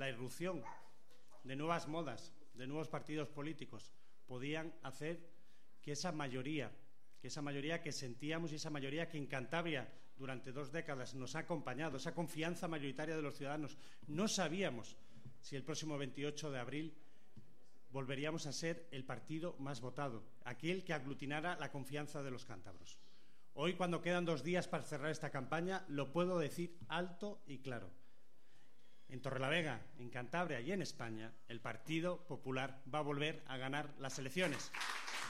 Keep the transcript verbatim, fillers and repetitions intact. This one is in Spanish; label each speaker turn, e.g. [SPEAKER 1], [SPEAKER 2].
[SPEAKER 1] la irrupción de nuevas modas, de nuevos partidos políticos, podían hacer que esa mayoría, que esa mayoría que sentíamos y esa mayoría que en Cantabria durante dos décadas nos ha acompañado, esa confianza mayoritaria de los ciudadanos, no sabíamos si el próximo veintiocho de abril volveríamos a ser el partido más votado, aquel que aglutinara la confianza de los cántabros. Hoy, cuando quedan dos días para cerrar esta campaña, lo puedo decir alto y claro. En Torrelavega, en Cantabria y en España, el Partido Popular va a volver a ganar las elecciones.